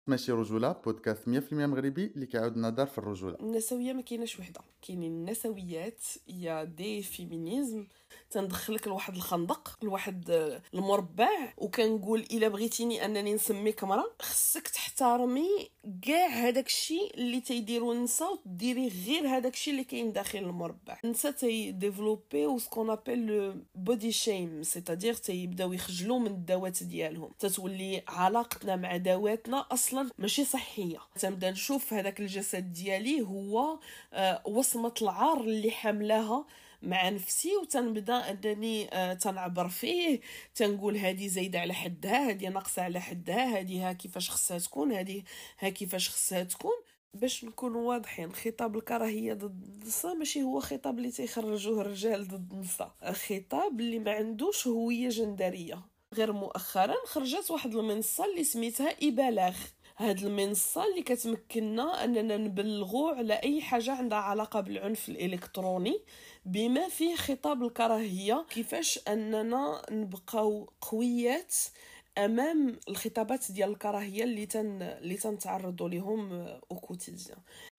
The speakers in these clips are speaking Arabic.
ماشي رجولة بودكاست 100% مغربي اللي كيعاود النظر في الرجولة. النسويه ما كايناش وحده، كاينين النسويات يا دي فيمينيزم. تندخلك لواحد الخندق، لواحد المربع، وكنقول الا بغيتيني انني نسميك مرا خصك تحترمي كاع هذاك الشيء اللي تيديروا النساء وديري غير هذاك الشيء اللي كاين داخل المربع. النساء تيديفلوبي سكون ابل لو بودي شيم، سيتادير تيبداو يخجلوا من الذوات ديالهم، تتولي علاقتنا مع ذواتنا اصلا ماشي صحيه. تنبدا نشوف هذاك الجسد ديالي هو وصمه العار اللي حاملاها مع نفسي، وتنبدا انني تنعبر فيه، تنقول هذه زايده على حدها، هذه ناقصه على حدها، هذه ها كيفاش خصها تكون، هذه ها كيفاش خصها تكون. باش نكونوا واضحين، خطاب الكراهيه ضد النساء ماشي هو خطاب اللي تيخرجوه الرجال ضد النساء، خطاب اللي ما عندوش هويه جندريه. غير مؤخرا خرجت واحد المنصه اللي سميتها ابلاغ. هاد المنصه اللي كتمكننا اننا نبلغوا على اي حاجه عندها علاقه بالعنف الالكتروني بما فيه خطاب الكراهيه، كيفاش اننا نبقاو قويات امام الخطابات ديال الكراهيه اللي تنتعرضوا لهم او كوتيديان.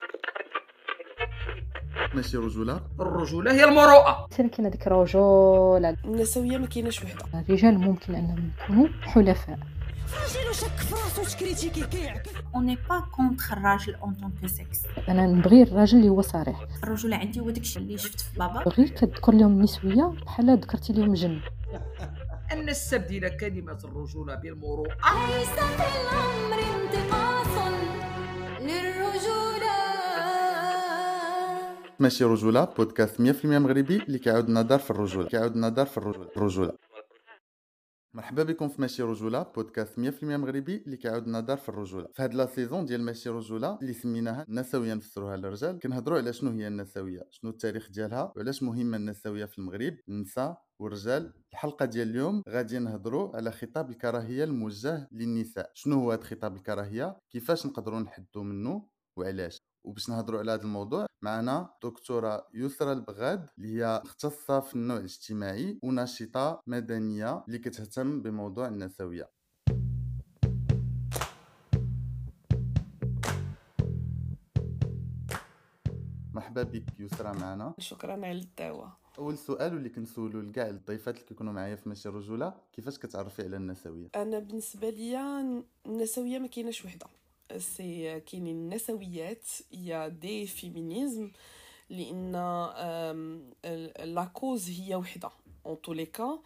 ماشي رجولة. الرجولة هي المروءة. كاين هذيك الرجولة. النسويه ما كايناش وحده. الرجال ممكن انهم يكونوا حلفاء. راجل وشك في راسو تكريتيكي كيعكس. اون ني با كونتر الراجل اون طونك سكس. انا نبغي الراجل اللي هو صريح. الرجوله عندي هو داكشي اللي شفت في بابا. غير كتذكر لهم النسويه بحال ذكرتي لهم جن. أن نستبدل كلمة الرجولة بالمروءة. ليس في الامر انتقاص للرجوله. ماشي رجولة بودكاست 100% مغربي اللي كيعاود النظر في الرجولة. مرحبا بكم في ماشي رجولة بودكاست 100% مغربي اللي كيعاود النظر في الرجولة. في هاد لا سيزون ديال ماشي رجولة اللي سميناها النسويه نفسروها للرجال، كنهضروا على شنو هي النسويه، شنو التاريخ ديالها، وعلاش مهمه النسويه في المغرب، النساء والرجال. الحلقه ديال اليوم غادي نهضروا على خطاب الكراهيه الموجه للنساء. شنو هو هذا خطاب الكراهيه، كيفاش نقدروا نحدوا منه وعلاش. وباش نهضروا على هذا الموضوع معنا دكتوره يسرى البغاد اللي هي مختصه في النوع الاجتماعي وناشطه مدنيه اللي كتهتم بموضوع النسويه. مرحبا بك يسرى معنا. شكرا على الدعوه. اول سؤال اللي كنسولو لكاع الضيفات اللي كيكونوا معايا في ماشي رجوله، كيفاش كتعرفي على النسويه؟ انا بالنسبه ليا النسويه ما كايناش وحده، سي كاينين النسويات يا دي فيمينيزم، لان لا كوز هي وحده اون تو لي كا،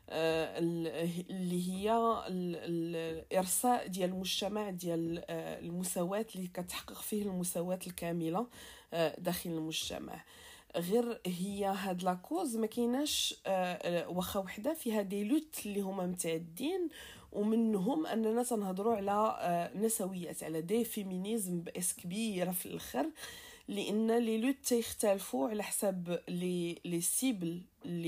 اللي هي الارساء ديال المجتمع ديال المساواه اللي كتحقق فيه المساواه الكامله داخل المجتمع. غير هي هاد لا كوز ما كايناش واخا وحده فيها دي لوت اللي هما متعدين، ومنهم اننا تنهضروا على نسويات، على دي فيمينيزم باس كبيره في الاخر، لان لي لوت تيختلفوا على حسب لي سيبل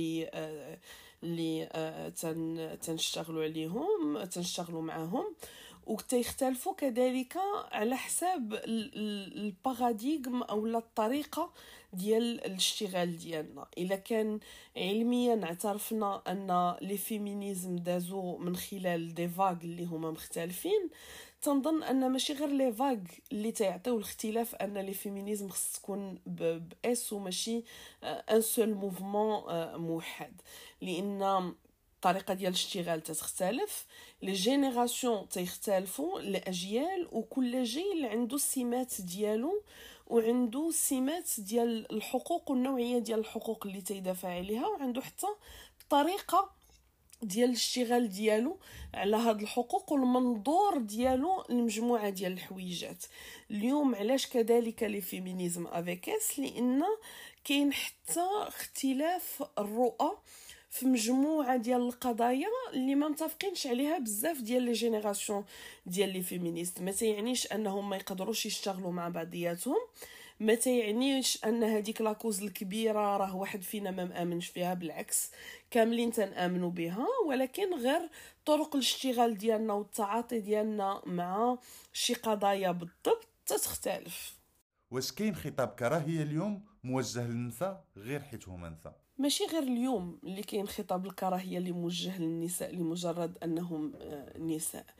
اللي تنشتغلوا عليهم، تنشتغلوا معاهم، وتيختلفوا كذلك على حساب الباراديغم او الطريقه ديال الاشتغال ديالنا. الا كان علميا اعترفنا ان لي فيمينيزم دازو من خلال دي فاغ اللي هما مختلفين، تنظن ان ماشي غير لي فاغ اللي تيعطيو الاختلاف، ان لي فيمينيزم خص تكون باس وماشي ان سول موفمون موحد، لان الطريقه ديال الاشتغال تختلف، لي جينيراسيون تيختلفوا، الاجيال، وكل جيل عنده السمات ديالو وعنده سمات ديال الحقوق والنوعيه ديال الحقوق اللي تيدافع عليها، وعنده حتى الطريقه ديال الاشتغال ديالو على هاد الحقوق والمنظور ديالو لمجموعه ديال الحويجات. اليوم علاش كذلك لي فيمينيزم افيكاس، لان كاين حتى اختلاف الرؤى في مجموعه ديال القضايا اللي ما متفقينش عليها بزاف ديال لي جينيراسيون ديال لي فيمينيست. ما تيعنيش انهم ما يقدروش يشتغلوا مع بعضياتهم، ما تيعنيش ان هذيك لاكوز الكبيره راه واحد فينا ما مامنش فيها، بالعكس كاملين تنامنوا بها، ولكن غير طرق الاشتغال ديالنا والتعاطي ديالنا مع شي قضايا بالضبط تختلف. واش كاين خطاب كراهيه اليوم موجه للنساء غير حيت هما نساء؟ ماشي غير اليوم اللي كاين خطاب الكراهيه اللي موجه للنساء لمجرد انهم نساء.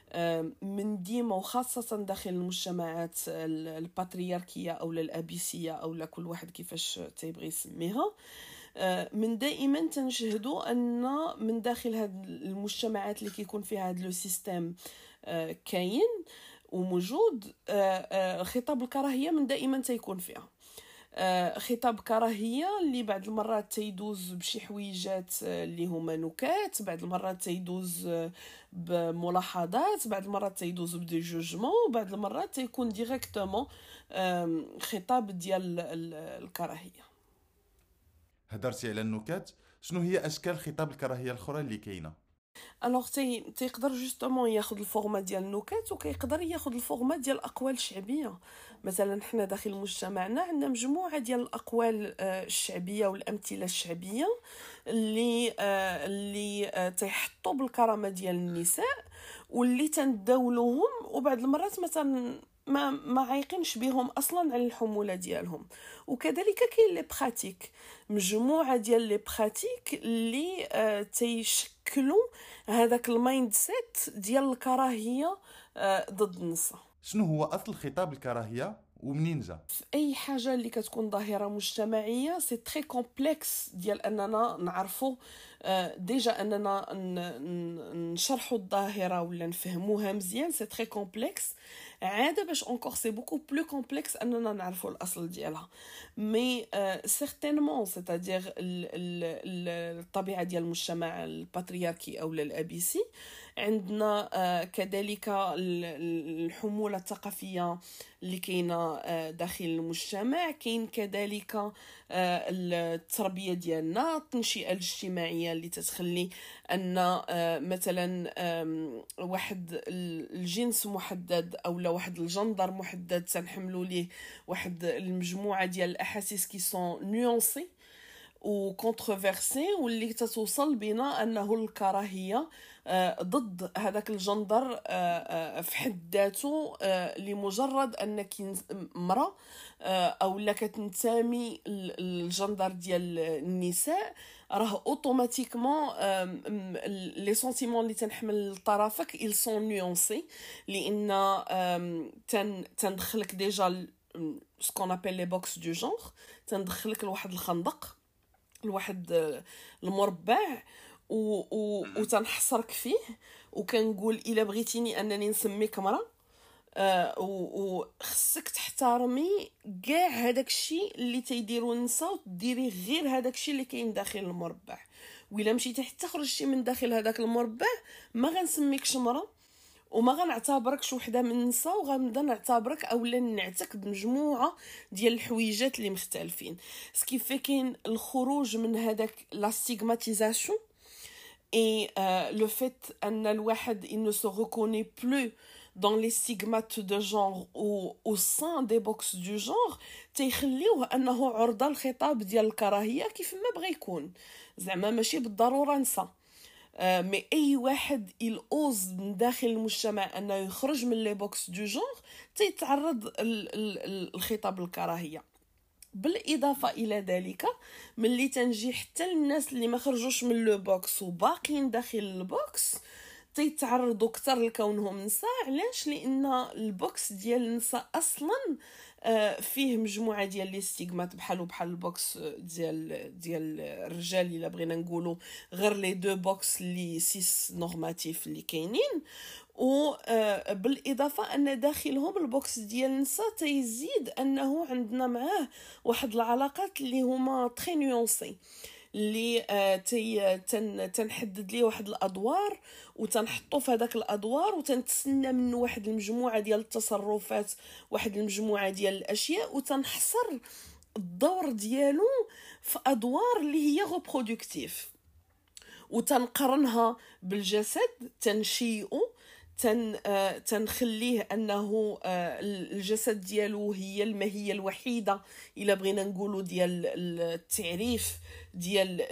من ديما وخاصة داخل المجتمعات الباترياركية أو الأبيسية أو كل واحد كيفاش تيبغي يسميها. من دائما تنشهدوا أن من داخل هاد المجتمعات اللي كيكون فيها هاد لو سيستم كاين وموجود، خطاب الكراهية من دائما تيكون فيها. خطاب كراهية اللي بعض المرات تيدوز بشي حويجات اللي هما نكات، بعض المرات تيدوز بملاحظات، بعض المرات تيدوز بدي جوجمون، وبعض المرات تيكون ديريكتومون خطاب ديال الكراهية. هدرتي على النكات، شنو هي اشكال خطاب الكراهيه الاخرى اللي كاينه؟ الوغ تيقدر جوستومون ياخذ الفورما ديال النكات، وكيقدر ياخذ الفورما ديال الاقوال الشعبيه. مثلا حنا داخل مجتمعنا عندنا مجموعه ديال الاقوال الشعبيه والامثله الشعبيه اللي تيحطوا بالكرامه ديال النساء واللي تنداولوهم، وبعض المرات مثلا ما عايقينش بهم اصلا على الحموله ديالهم. وكذلك كاين لي براتيك، مجموعه ديال لي براتيك اللي تيشكلوا هذاك المايند سيت ديال الكراهيه ضد النساء. شنو هو اصل خطاب الكراهيه ومنين جا؟ في اي حاجه اللي كتكون ظاهره مجتمعيه سي تري كومبلكس ديال اننا نعرفوا ديجا اننا نشرحوا الظاهره ولا نفهموها مزيان. سي تري كومبلكس عاده باش اونكور سي بوكو بلو كومبلكس اننا نعرفوا الاصل ديالها. مي سيغتينمون سيتادير الطبيعه ديال المجتمع الباترياركي او الابيسي عندنا كذلك الحموله الثقافيه اللي كاينه داخل المجتمع. كاين كذلك التربيه ديالنا، التنشئه الاجتماعيه اللي تتخلي ان مثلا واحد الجنس محدد او واحد الجندر محدد تنحملوا ليه واحد المجموعه ديال الاحاسيس كي سون نيونسي و كونتروفيرسي، واللي تتوصل بنا انه الكراهيه ضد هذاك الجندر في حد ذاته لمجرد انك امراه او لا كتنتمي الجندر ديال النساء، راه اوتوماتيكمون لي سنتيمون اللي تنحمل طرفك ils sont nuancés، لان تندخلك ديجا سكون ابل لي بوكس دو جونغ، تندخلك لواحد الخندق، لواحد المربع وتنحصرك فيه، وكنقول الا بغيتيني انني نسميك مرأة وخصك تحترمي كاع هذاك الشيء اللي تيديروا النساء وتديري غير هذاك الشيء اللي كاين داخل المربع. وإلا مشيتي حتى خرجتي من داخل هذاك المربع ما غنسميكش مرأة وما غنعتبركش وحده من النساء، وغنبدا نعتبرك اولا نعتك بمجموعه ديال الحويجات اللي مختلفين. سكيفي كاين الخروج من هذاك لا ستيغماتيزاسيون et le fait ان الواحد il ne se reconnaît plus dans les stigmates de genre ou au sein des box du genre تيخليوه انه عرضه للخطاب ديال الكراهيه كيف ما بغى يكون، زعما ماشي بالضروره نسى. مي اي واحد يلوز من داخل المجتمع انه يخرج من لي بوكس دو جونغ تيتعرض الخطاب الكراهيه. بالاضافه الى ذلك ملي تنجي حتى الناس اللي ما خرجوش من لو بوكس وباقيين داخل البوكس تيتعرضوا اكثر لكونهم نساء. علاش؟ لان البوكس ديال النساء اصلا فيه مجموعه ديال لي ستيغمات بحال البوكس ديال الرجال الا بغينا نقولوا غير لي دو بوكس لي سيس نورماتيف اللي كاينين، وبالاضافه ان داخلهم البوكس ديال النساء تيزيد انه عندنا معاه واحد العلاقات اللي هما تري نيونسي اللي تنحدد ليه واحد الادوار وتنحطو في هذاك الادوار وتنتسنى منه واحد المجموعه ديال التصرفات، واحد المجموعه ديال الاشياء، وتنحصر الدور ديالو في ادوار اللي هي ريبرودكتيف، وتنقرنها بالجسد، تنشيئه، تنخليه انه الجسد ديالو هي الماهيه الوحيده الا بغينا نقولوا ديال التعريف ديال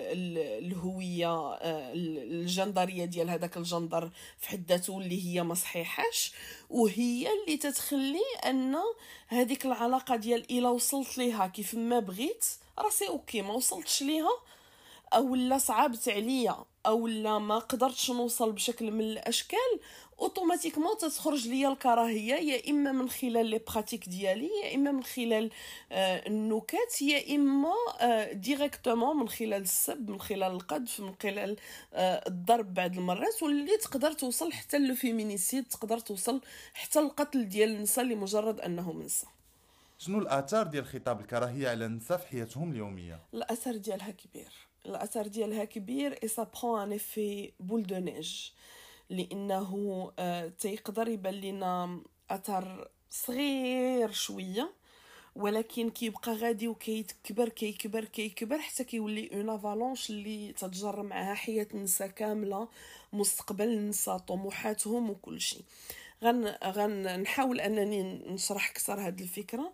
الهويه الجندريه ديال هذاك الجندر في حد ذاته اللي هي ما صحيحاش، وهي اللي تتخلي ان هذيك العلاقه ديال الا وصلت ليها كيف ما بغيت راسي اوكي، ما وصلتش ليها او لا صعبت عليا او لا ما قدرتش نوصل بشكل من الاشكال، اوتوماتيكمون تتخرج ليا الكراهيه، يا اما من خلال لي براتيك ديالي، يا اما من خلال النكات، يا اما ديريكتومون من خلال السب، من خلال القذف، من خلال الضرب بعض المرات، واللي تقدر توصل حتى للفيمينيسيد، تقدر توصل حتى القتل ديال النساء لمجرد انهم نساء. شنو الاثار ديال خطاب الكراهيه على النساء في حياتهم اليوميه؟ الاثر ديالها كبير، الاثر ديالها كبير، اي سا برون ان افي بول دو نيج، لانه تيقدر يبان لنا اثر صغير شويه، ولكن كيبقى غادي وكيتكبر كيكبر كيكبر حتى كيولي اون افالونش اللي تتجر معها حياه النساء كامله، مستقبل النساء، طموحاتهم وكل شيء. غنحاول انني نشرح اكثر هذه الفكره.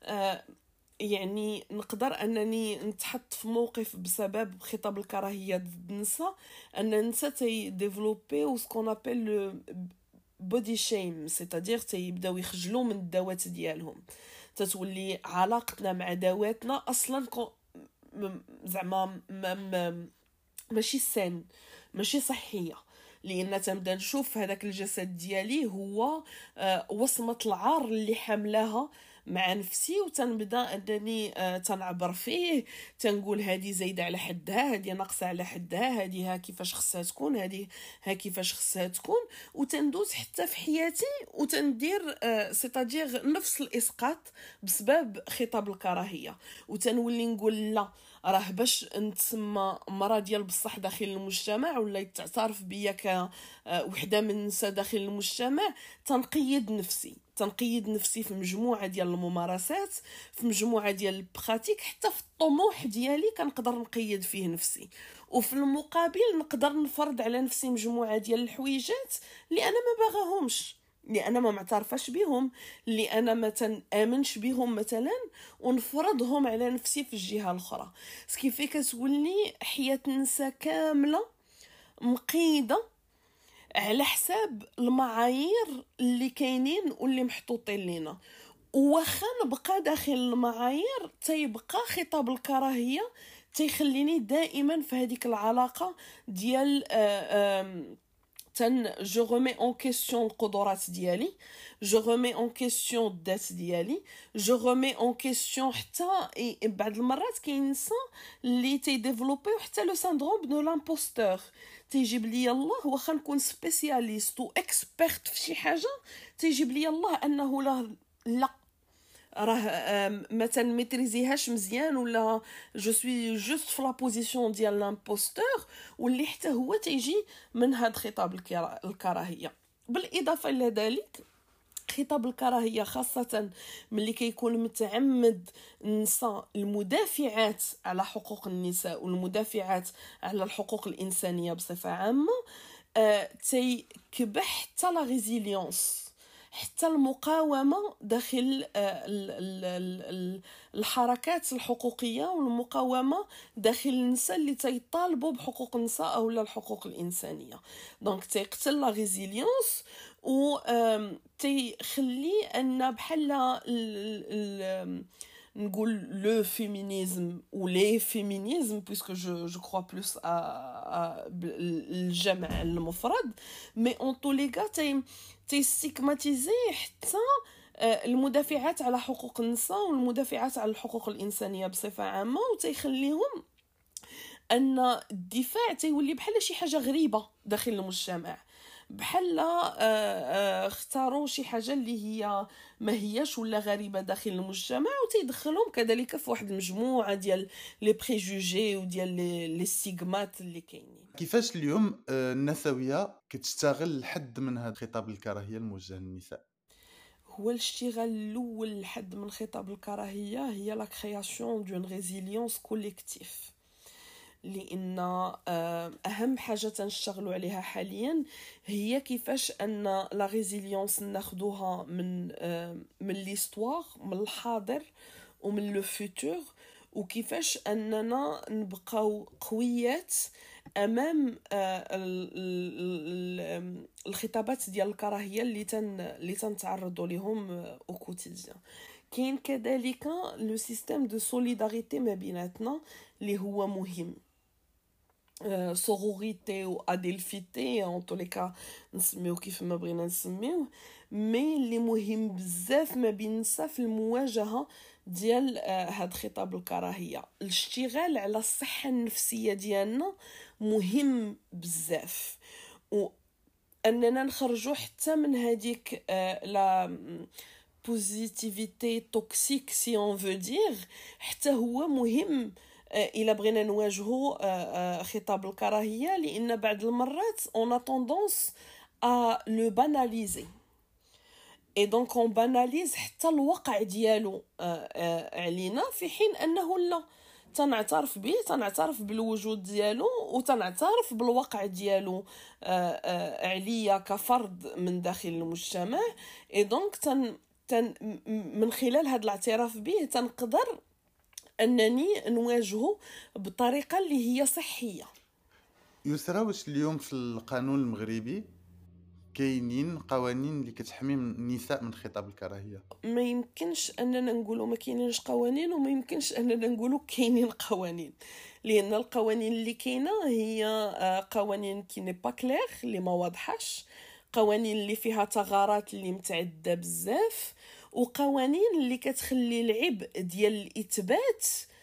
يعني نقدر انني نتحط في موقف بسبب خطاب الكراهيه ضد النساء، ان النساء تيديفلوبي سكون ابل بودي شيم، سيتادير تيبداو يخجلوا من الذوات ديالهم، تتولي علاقتنا مع ذواتنا اصلا زعما ماشي سان، ماشي صحيه، لان تنبدا نشوف هذاك الجسد ديالي هو وصمه العار اللي حاملاها مع نفسي، وتنبدا انني تنعبر فيه، تنقول هذه زايده على حدها، هذه ناقصه على حدها، هذه ها كيفاش خصها تكون، هذه ها كيفاش خصها تكون، وتندوز حتى في حياتي وتندير سيتادير نفس الاسقاط بسبب خطاب الكراهيه، وتنولي نقول لا، راه باش نتسمى مرة ديال بصح داخل المجتمع ولا تعترف بيا كوحده من النساء داخل المجتمع، تنقيد نفسي في مجموعه ديال الممارسات، في مجموعه ديال البراتيك، حتى في الطموح ديالي كنقدر نقيد فيه نفسي، وفي المقابل نقدر نفرض على نفسي مجموعه ديال الحويجات اللي انا ما باغاهمش، اللي انا ما معترفاش بهم، اللي انا ما تنامنش بهم مثلا، ونفرضهم على نفسي في الجهه الاخرى. سكيفي كتولي حياه النساء كامله مقيده على حساب المعايير اللي كاينين واللي محطوطين لينا، وخا نبقى داخل المعايير تيبقى خطاب الكراهيه تيخليني دائما في هذيك العلاقه ديال je remets en question القدرات ديالي، je remets en question الذات ديالي، je remets en question حتى بعض المرات كاين نساء اللي تيديفلوبيو حتى لو سيندروم دو لامبوستور، تيجيب لي الله واخا نكون سبيسياليست و اكسبيرت في شي حاجه، تيجيب لي الله انه لا راه ما تنميتريزيهاش مزيان، ولا جو سوي جوست في لا بوزيسيون ديال لامبوستور، واللي حتى هو تيجي من هذا خطاب الكراهيه. بالاضافه الى ذلك خطاب الكراهيه خاصه ملي كيكون متعمد النساء المدافعات على حقوق النساء والمدافعات على الحقوق الانسانيه بصفه عامه، تيكبح حتى لا ريزيليونس، حتى المقاومه داخل الحركات الحقوقيه، والمقاومه داخل النساء اللي تيطالبوا بحقوق النساء او الحقوق الانسانيه. دونك تيقتل لا ريزيليونس و تيخلي ان بحال نقول لو فيمينيزم ou les féminismes puisque je crois plus à الجمع المفرد، mais en tous les cas تيستيكماتيزي حتى المدافعات على حقوق النساء والمدافعات على الحقوق الإنسانية بصفة عامة، وتيخليهم أن الدفاع تيولي بحال شي حاجة غريبة داخل المجتمع، بحال اختاروا شي حاجه اللي هي ما هياش ولا غريبه داخل المجتمع، وتيدخلهم كذلك في واحد المجموعه ديال لي بريجوجي وديال لي ستيغمات اللي كاينين. كيفاش اليوم النسويه كتشتغل لحد من هذا خطاب الكراهيه الموجه للنساء؟ هو الاشتغال الاول لحد من خطاب الكراهيه هي لا كرياسيون دون ريزيليونس كوليكتيف، لان اهم حاجه تنشتغلوا عليها حاليا هي كيفاش ان لا ريزيليونس ناخذوها من ليستوار، من الحاضر ومن لو فوتور، وكيفاش اننا نبقاو قويات امام الخطابات ديال الكراهيه اللي تنتعرضوا لهم او كوتيديان. كاين كذلك لو سيستيم دو سوليداريتي ما بيناتنا اللي هو مهم، سوروريتي وادلفيتي ان طولي كا نسميوه كيف ما بغينا نسميوه. مي اللي مهم بزاف ما بين النساء في المواجهه ديال هاد خطاب الكراهيه، الاشتغال على الصحه النفسيه ديالنا مهم بزاف، واننا نخرجوا حتى من هذيك لا بوزيتيفيتي توكسيك سي اون فو دير، حتى هو مهم الا بغينا نواجهوا خطاب الكراهيه، لان بعض المرات اون ا توندونس ا لو باناليزي اي دونك اون باناليز حتى الواقع ديالو علينا، في حين انه لا، تنعترف به، تنعترف بالوجود ديالو وتنعترف بالواقع ديالو عليا كفرد من داخل المجتمع. اي دونك من خلال هذا الاعتراف به تنقدر انني نواجهه بطريقه اللي هي صحيه. يسرى واش اليوم في القانون المغربي كاينين قوانين اللي كتحمي النساء من خطاب الكراهيه؟ ما يمكنش اننا نقولوا ما كاينينش قوانين، وما يمكنش اننا نقولوا كاينين قوانين، لان القوانين اللي كاينه هي قوانين كي ني با كلير، اللي ما واضحاش، قوانين اللي فيها ثغرات اللي متعدده بزاف، وقوانين اللي كتخلي العبء ديال الاثبات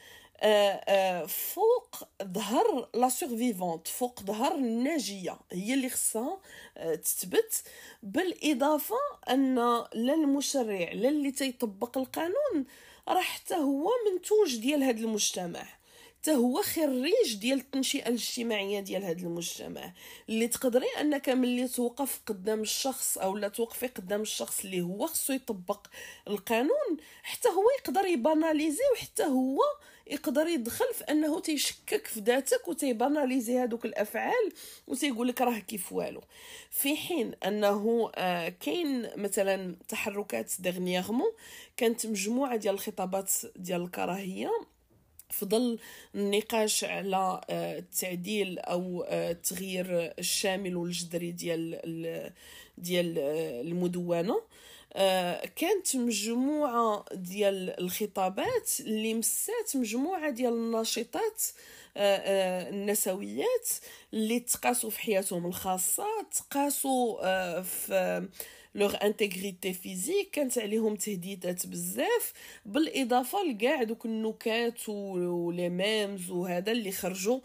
فوق ظهر لا سورفيفونت، فوق ظهر الناجيه، هي اللي خصها تثبت. بالاضافه ان لا المشرع لا اللي تيطبق القانون راه حتى هو منتوج ديال هذا المجتمع، حتى هو خريج ديال التنشئه الاجتماعيه ديال هذا المجتمع، اللي تقدري انك ملي توقف قدام الشخص او لا توقفي قدام الشخص اللي هو خصو يطبق القانون، حتى هو يقدر يباناليزي، وحتى هو يقدر يدخل في انه تيشكك في ذاتك وتيباناليزي هذوك الافعال وتيقول لك راه كيف والو. في حين انه كاين مثلا تحركات دغنيغمون، كانت مجموعه ديال الخطابات ديال الكراهيه في ظل النقاش على التعديل او التغيير الشامل والجذري ديال المدونه. كانت مجموعه ديال الخطابات اللي مسات مجموعه ديال الناشطات النسويات اللي تقاسوا في حياتهم الخاصه، تقاسوا في لوغ انتيغريتي فيزيك، كانت عليهم تهديدات بزاف، بالاضافه لكاع دوك النكات ولي ميمز وهذا اللي خرجوا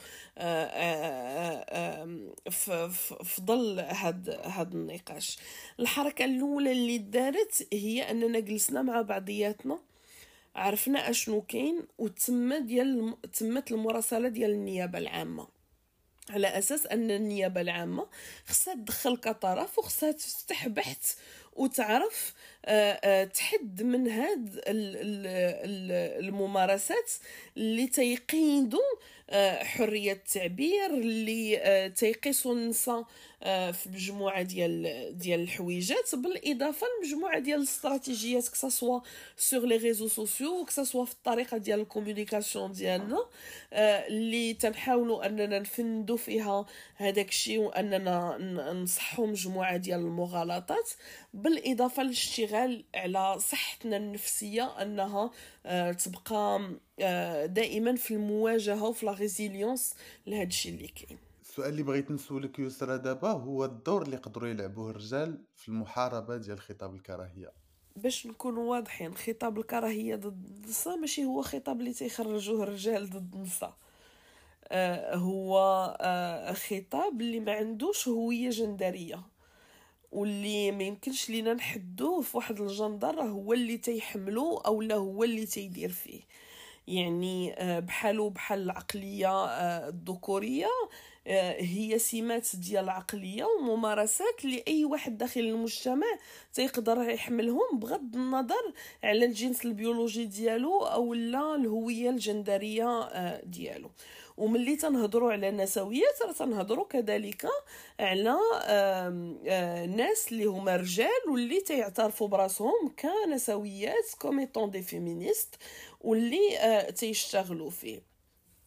في ظل هذا النقاش. الحركه الاولى اللي دارت هي اننا جلسنا مع بعضياتنا، عرفنا اشنو كاين، تمت المراسله ديال النيابه العامه، على اساس ان النيابه العامه خصها تدخل كطرف وخصها تفتح بحث وتعرف تحد من هاد الممارسات اللي تيقيدوا حريه التعبير، اللي تيقيسوا النساء في مجموعه ديال الحويجات، بالاضافه لمجموعه ديال الاستراتيجيات كسوا سور لي ريزو سوسيو وكسوا في الطريقه ديال الكومونيكاسيون ديالنا، اللي تنحاولوا اننا نفندوا فيها هذاك الشيء واننا نصحوا مجموعه ديال المغالطات، بالاضافه للاشتغال على صحتنا النفسيه انها تبقى دائما في المواجهه وفي لا ريزيليونس لهذا الشيء اللي كاين. السؤال اللي بغيت نسولك يسرى دابا هو الدور اللي يقدروا يلعبوه الرجال في المحاربه ديال خطاب الكراهيه. باش نكونوا واضحين، خطاب الكراهيه ضد النساء ماشي هو خطاب اللي تيخرجوه الرجال ضد النساء، هو خطاب اللي ما عندوش هويه جندريه، واللي ما يمكنش لينا نحدوه في واحد الجندر هو اللي تيحملو او لا هو اللي تيدير فيه. يعني بحال العقليه الذكوريه هي سمات ديال العقليه وممارسات اللي اي واحد داخل المجتمع تيقدر يحملهم بغض النظر على الجنس البيولوجي ديالو او لا الهويه الجندريه ديالو. وملي تنهضروا على النسويات راه تنهضروا كذلك على ناس اللي هما رجال واللي تيعترفوا براسهم كنسويات كوميطون دي فيمينيست واللي تيشتغلوا فيه.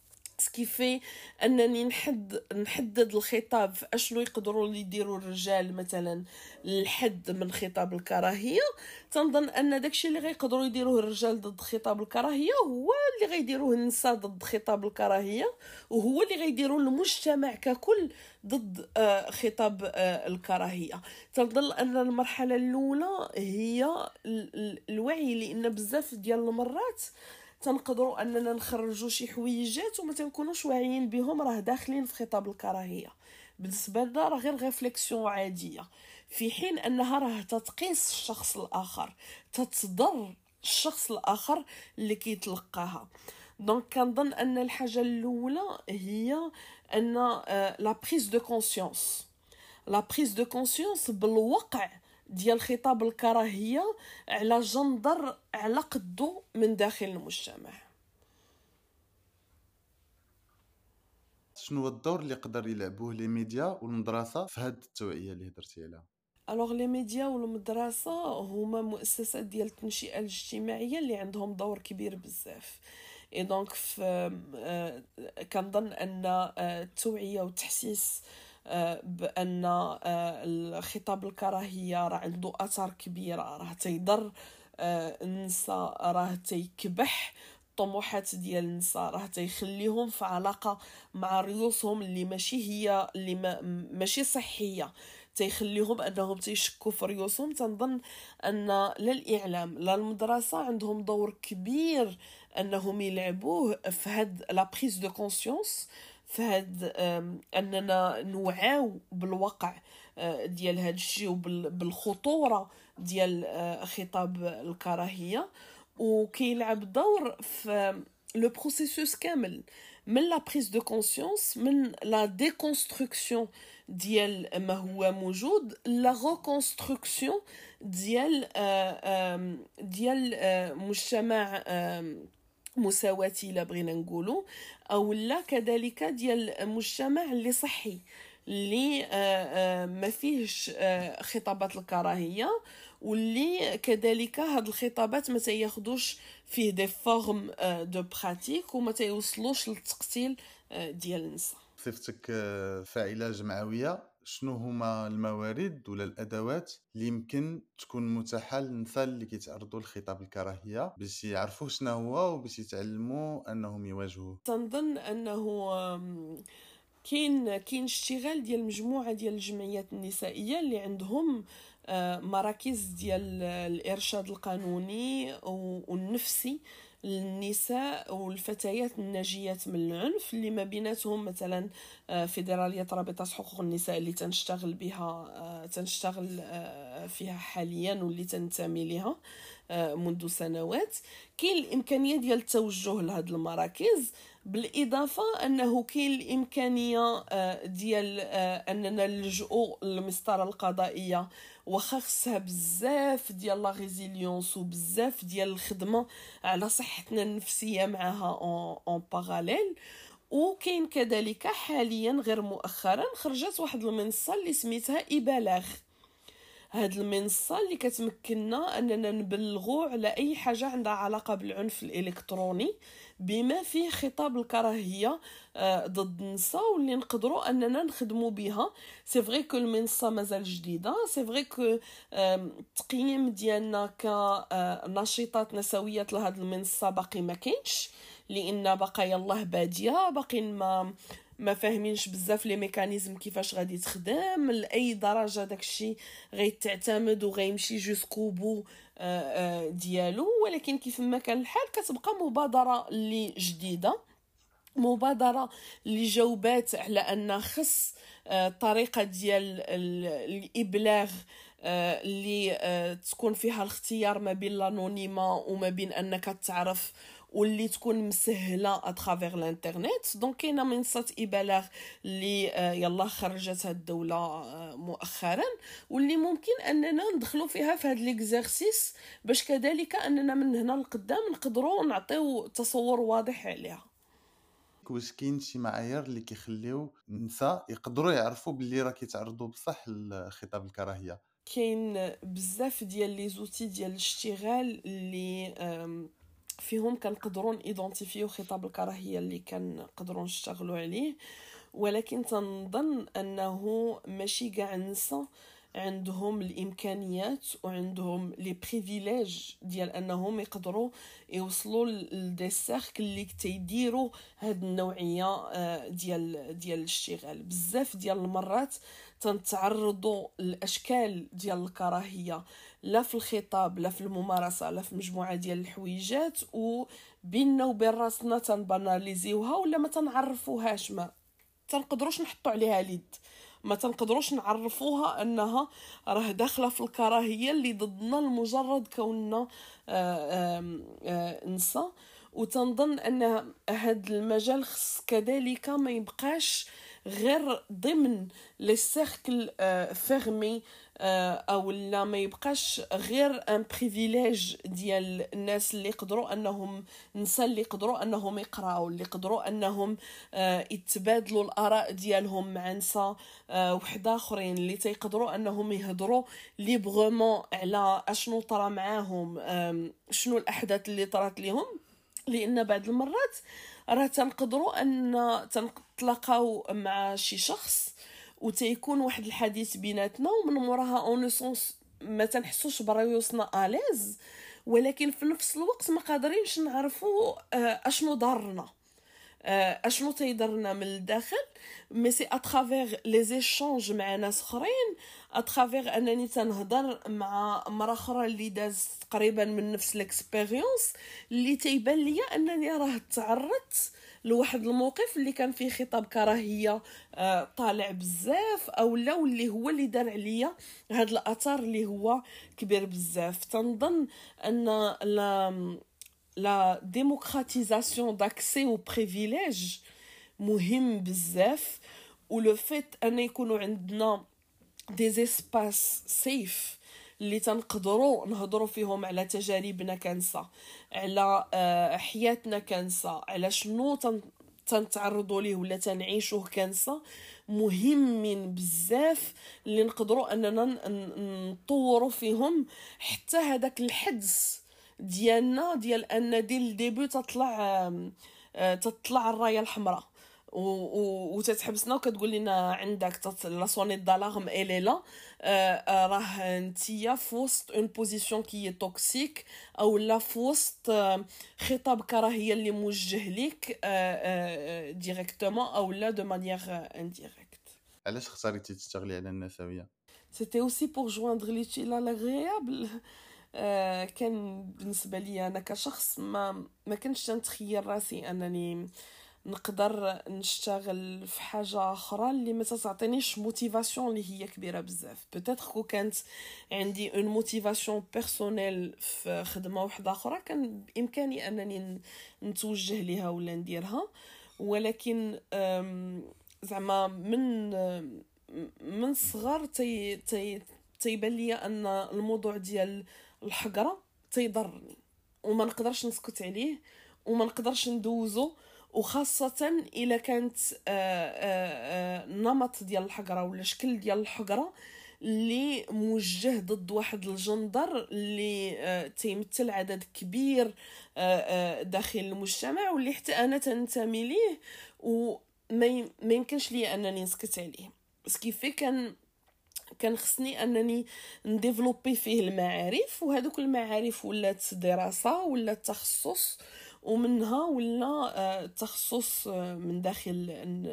سكيفي انني نحدد الخطاب في اشنو يقدروا اللي يديروا الرجال مثلا الحد من خطاب الكراهيه. تنظن ان داكشي اللي غيقدروا يديروه الرجال ضد خطاب الكراهيه هو اللي غيديروه النساء ضد خطاب الكراهيه، وهو اللي غيديروه المجتمع ككل ضد خطاب الكراهيه. تنظن ان المرحله الاولى هي الوعي، لان بزاف ديال المرات تنقدروا اننا نخرجوا شي حويجات وما تنكونوش واعيين بهم راه داخلين في خطاب الكراهيه. بالنسبه لنا راه غير ريفليكسيون عاديه، في حين انها راه تتقيس الشخص الاخر، تتضر الشخص الاخر اللي كيتلقاها. دونك كنظن ان الحاجه الاولى هي ان لا بريز دو كونسيونس، لا بريز دو كونسيونس بالوقع ديال خطاب الكراهيه على جندر على قدو من داخل المجتمع. شنو هو الدور اللي يقدر يلعبوه لي ميديا والمدرسه في هاد التوعيه اللي هضرتي عليها؟ الوغ لي ميديا والمدرسه هما مؤسسات ديال التنشئه الاجتماعيه اللي عندهم دور كبير بزاف. اي دونك كنظن ان التوعيه والتحسيس بان الخطاب الكراهيه راه عنده اثار كبيره، راه تيضر النساء، راه تيكبح الطموحات ديال النساء، راه تيخليهم في علاقه مع ريوسهم اللي ماشي هي اللي ماشي صحيه، تيخليهم انهم تيشكوا في ريوسهم. تنظن ان لا الاعلام لا المدرسه عندهم دور كبير انهم يلعبوه في هاد لا بريز دو كونسيونس، في هاد اننا نوعاو بالواقع ديال هاد الشيء وبالخطوره ديال خطاب الكراهيه. وكيلعب دور في لو بروسيسوس كامل من لا بريز دو كونسيونس، من لا ديكونستركسيون ديال ما هو موجود، لا ريكونستركسيون ديال مجتمع مساواتي لا بغينا نقولوا، او لا كذلك ديال مجتمع اللي صحي، اللي ما فيهش خطابات الكراهيه، واللي كذلك هاد الخطابات ما تياخدوش فيه دي فورم دو براتيك وما تيوصلوش للتقتيل ديال النساء. صفتك فاعله جمعويه، شنو هما الموارد ولا الادوات اللي يمكن تكون متاحه للنساء اللي كيتعرضوا لخطاب الكراهيه باش يعرفوا شنو هو وباش يتعلموا انهم يواجهوه؟ تنظن انه كاين اشتغال ديال مجموعه ديال الجمعيات النسائيه اللي عندهم مراكز ديال الارشاد القانوني والنفسي للنساء والفتيات الناجيات من العنف، اللي ما بيناتهم مثلا فيدراليه رابطه حقوق النساء اللي تنشتغل فيها حاليا واللي تنتمي لها منذ سنوات. كاين الامكانيه ديال التوجه لهاد المراكز، بالاضافه انه كاين الامكانيه ديال اننا نلجؤوا للمسطره القضائيه، واخا خصها بزاف ديال لا ريزيليونس وبزاف ديال الخدمه على صحتنا النفسيه معها اون باراليل. وكاين كذلك حاليا غير مؤخرا خرجت واحد المنصه اللي سميتها إبلاغ. هاد المنصه اللي كتمكننا اننا نبلغوا على اي حاجه عندها علاقه بالعنف الالكتروني بما فيه خطاب الكراهيه ضد النساء، واللي نقدروا اننا نخدموا بها. سي فري كو المنصه مازال جديده، سي فري كو التقييم ديالنا كنشيطات نسويات لهاد المنصه باقي ما كاينش، لان باقي يلاه باديه، باقي ما فاهمينش بزاف لي ميكانيزم كيفاش غادي تخدم، لاي درجه داكشي غيتعتمد وغيمشي جوسكو بو ديالو. ولكن كيف ما كان الحال كتبقى مبادره اللي جديده، مبادره اللي جاوبات على ان خص طريقه ديال الابلاغ اللي تكون فيها الاختيار ما بين الانونيما وما بين انك تعرف، واللي تكون مسهله اترافير الانترنت. دونك كاينه منصه إبلاغ اللي يلا خرجت هاد الدوله مؤخرا، واللي ممكن اننا ندخلوا فيها في هاد ليكزارسيس باش كذلك اننا من هنا لقدام نقدروا نعطيو تصور واضح عليها. واش كاين شي معايير اللي كيخليو النساء يقدروا يعرفوا باللي راه كيتعرضوا بصح لخطاب الكراهيه؟ كاين بزاف ديال لي زوتي ديال الاشتغال اللي فيهم كنقدروا ايدونتيفيو خطاب الكراهيه اللي كنقدروا نشتغلوا عليه. ولكن تنظن انه ماشي كاع النساء عندهم الامكانيات وعندهم لي بريفيليج ديال انهم يقدروا يوصلوا لدي سيركل اللي تيديروا هاد النوعيه ديال الاشتغال. بزاف ديال المرات تنتعرضوا لاشكال ديال الكراهيه لا في الخطاب لا في الممارسه لا في مجموعه ديال الحويجات، وبيننا وبين راسنا تنباناليزيوها ولا ما تنعرفوهاش، ما تنقدروش نحطوا عليها ليد، ما تنقدروش نعرفوها انها راه داخله في الكراهيه اللي ضدنا لمجرد كوننا نساء. وتنظن ان هذا المجال خص كذلك ما يبقاش غير ضمن لي سيركل فيرمي، او لا ما يبقاش غير ان بريفيليج ديال الناس اللي يقدروا انهم نساء اللي يقدروا انهم يقراوا، اللي يقدروا انهم يتبادلوا الاراء ديالهم مع نساء وحده اخرين، اللي تيقدروا انهم يهضروا ليبرمون على اشنو طرا معاهم، شنو الاحداث اللي طرات لهم. لان بعض المرات راه تنقدروا ان تنتلاقاو مع شي شخص وتيكون واحد الحديث بيناتنا ومن موراها اون سونس ما تنحسوش براسنا اليز، ولكن في نفس الوقت ما قادرينش نعرفوا اشنو ضرنا، اشنو تيضرنا من الداخل. مي سي اترافير لي زيشانج مع ناس اخرين، اترافير انني تنهضر مع مرا اخرى اللي داز تقريبا من نفس الاكسبيريونس، اللي تيبان ليا انني راه تعرضت لواحد الموقف اللي كان فيه خطاب كراهيه طالع بزاف، او لا واللي هو اللي دار عليا هاد الاثر اللي هو كبير بزاف. تنظن ان لا démocratisation d'accès aux privilèges مهم بزاف، و لو فيت ان يكونوا عندنا دي اسباس سيف اللي تنقدروا نهضروا فيهم على تجاربنا كنساء، على حياتنا كنساء، على شنو تنتعرضوا ليه ولا تنعيشوه كنساء، مهمين بزاف اللي نقدروا اننا نطوروا فيهم حتى هذاك الحدس ديالنا ديال ان ديال الديبي تطلع الرايه الحمراء وتتحبسنا وكتقول لنا عندك لا سونيت دالارم اليلا، راه نتيا في وسط اون بوزيسيون كي توكسيك، او لا في وسط خطاب كراهيه اللي موجه ليك ديريكتومون او لا دو مانيير انديريكت. علاش اختاريتي تشتغلي على النسويه؟ سيتي اوسي بور جويندر ليتيل ا لاغريابل. كان بالنسبه لي انا كشخص ما كنتش نتخيل راسي انني نقدر نشتغل في حاجه اخرى اللي ما تعطينيش موتيفاسيون اللي هي كبيره بزاف. بوتيتر كو كانت عندي اون موتيفاسيون بيرسونيل في خدمه واحده اخرى كان بامكاني انني نتوجه ليها ولا نديرها، ولكن زعما من صغر تيبان لي ان الموضوع ديال الحقره تيضرني وما نقدرش نسكت عليه وما نقدرش ندوزو، وخاصه الا كانت نمط ديال الحقره ولا شكل ديال الحقره اللي موجه ضد واحد الجندر اللي تيمثل عدد كبير داخل المجتمع واللي حتى انا تنتمي ليه وما يمكنش لي انني نسكت عليه. بس كيف كان خصني انني نديفلوبي فيه المعارف، وهذوك المعارف ولات دراسه ولا تخصص، ومنها ولا التخصص من داخل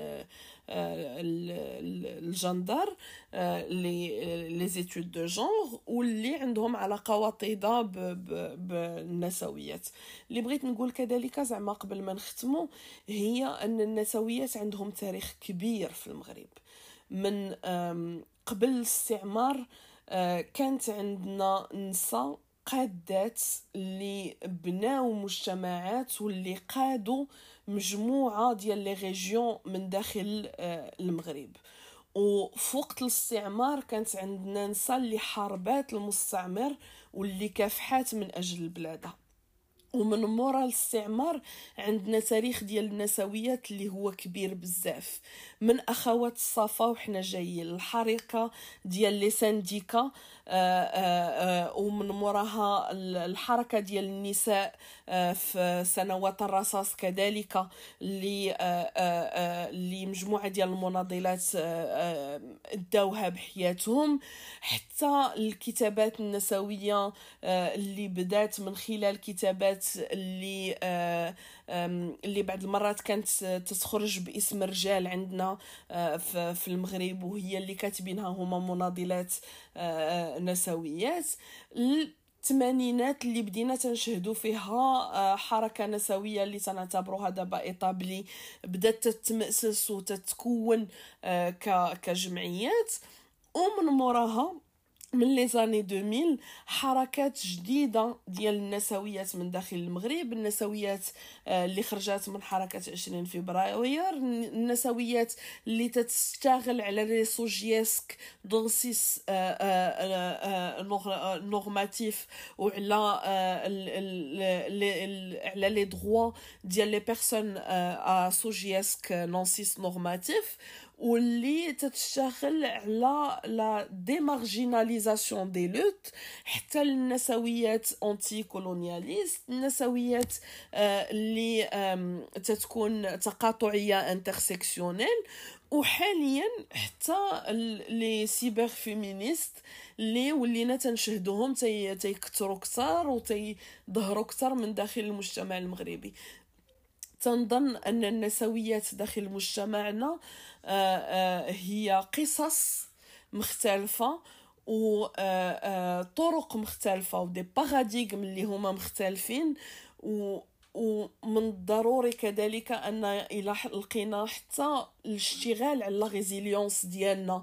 الجندر لي زيتود دو جونغ، واللي عندهم علاقه وطيده بالنسويات. اللي بغيت نقول كذلك زعما قبل ما نختموا هي ان النسويات عندهم تاريخ كبير في المغرب. من قبل الاستعمار كانت عندنا نساء قادات اللي بناو مجتمعات واللي قادوا مجموعة ديال لي ريجيون من داخل المغرب. وفي وقت الاستعمار كانت عندنا نساء اللي حاربات المستعمر واللي كافحات من أجل بلادها. ومن مورا الاستعمار عندنا تاريخ ديال النسويات اللي هو كبير بزاف، من اخوات الصفا وحنا جايين الحركه ديال لي سانديكا، ومن موراها الحركه ديال النساء في سنوات الرصاص كذلك، اللي مجموعه ديال المناضلات داوها بحياتهم، حتى الكتابات النسويه اللي بدات من خلال كتابات اللي بعض المرات كانت تخرج باسم رجال عندنا في المغرب، وهي اللي كاتبينها هما مناضلات نسويات. الثمانينات اللي بدينا تنشهدوا فيها حركه نسويه اللي تنعتبروها دابا ايطابلي، بدات تتمأسس وتتكون كجمعيات، ومن موراها من لي زاني 2000 حركات جديده ديال النسويات من داخل المغرب، النسويات اللي خرجت من حركه 20 فبراير، النسويات اللي تتشتغل على ريسو جيسك دونسيس نورماتيف، وعلى على لي دروا ديال لي بيرسون ا سوجيسك نونسيس نورماتيف، واللي تتشتغل على لا ديمارجيناليزاسيون دي لوت، حتى النسويات انتي كولونياليست، النسويات اللي تتكون تقاطعيه انترسيكسيونيل، وحاليا حتى لي سيبر فيمينيست اللي ولينا تنشهدوهم تيكثروا كثر وتيظهروا كثر من داخل المجتمع المغربي. تنظن أن النسويات داخل مجتمعنا هي قصص مختلفة وطرق مختلفة ودي باراديغم اللي هما مختلفين، ومن الضروري كذلك أن إلى لقينا حتى الاشتغال على الريزيليونس ديالنا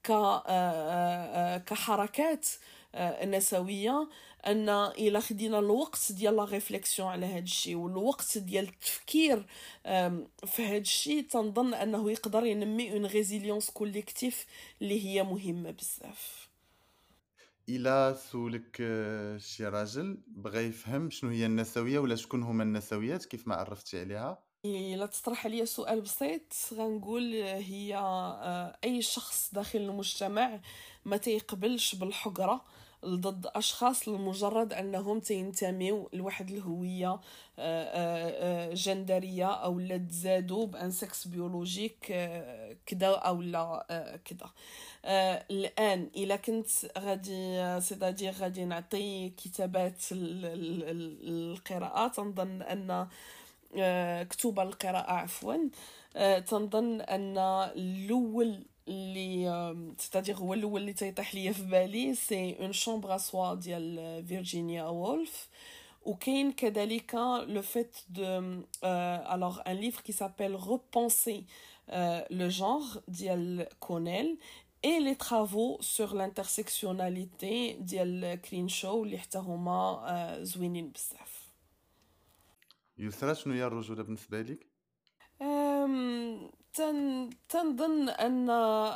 كحركات نسويه، ان الى خدينا الوقت ديال لا ريفليكسيون على هذا الشيء والوقت ديال التفكير في هذا الشيء، تنظن انه يقدر ينمي اون ريزيليونس كوليكتيف اللي هي مهمه بزاف. الى سولك شي راجل بغى يفهم شنو هي النسويه ولا شكون هما النسويات كيف ما عرفتي عليها، إلا تطرح عليا سؤال بسيط غنقول هي أي شخص داخل المجتمع ما تيقبلش بالحقرة ضد أشخاص لمجرد أنهم تينتميو لواحد الهوية جندرية أو لا تزادوا بأن سكس بيولوجيك كدا أو لا كدا. الآن إلا كنت غادي سيدادير غادي نعطي كتابات القراءة، تنظن أن كتب القراءة عفوا، تنظن أن الأول اللي تتادير هو الأول اللي تيطيح ليا في بالي سي اون شامبر ا سوا ديال فيرجينيا وولف، وكاين كذلك لو فيت دو alors un livre qui s'appelle Repenser le genre ديال كونيل et les travaux sur l'intersectionnalité ديال كرينشو اللي حتى هما زوينين بزاف. يسرا شنو هي الرجوله بالنسبه لك؟ تنظن أن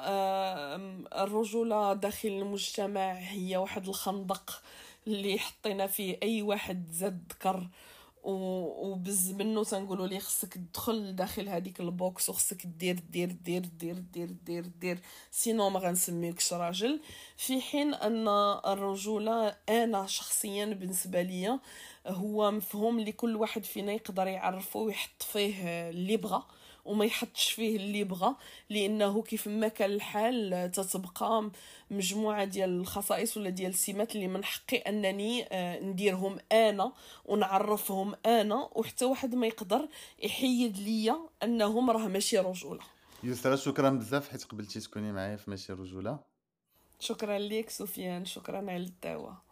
الرجولة داخل المجتمع هي واحد الخندق اللي حطينا فيه أي واحد زاد ذكر وبز منه تنقولوا ليه خصك تدخل داخل هذيك البوكس وخصك دير دير دير دير دير دير دير سينو ما غنسميوكش راجل، في حين ان الرجوله انا شخصيا بالنسبه لي هو مفهوم اللي كل واحد فينا يقدر يعرفه ويحط فيه اللي بغى وما يحطش فيه اللي بغى، لانه كيف ما كان الحال تتبقى مجموعه ديال الخصائص ولا ديال السمات اللي من حقي انني نديرهم انا ونعرفهم انا، وحتى واحد ما يقدر يحيد ليا انهم راه ماشي رجوله. يسرا شكرا بزاف حيت قبلتي تكوني معايا في ماشي رجوله. شكرا ليك سفيان، شكرا على الدعوه.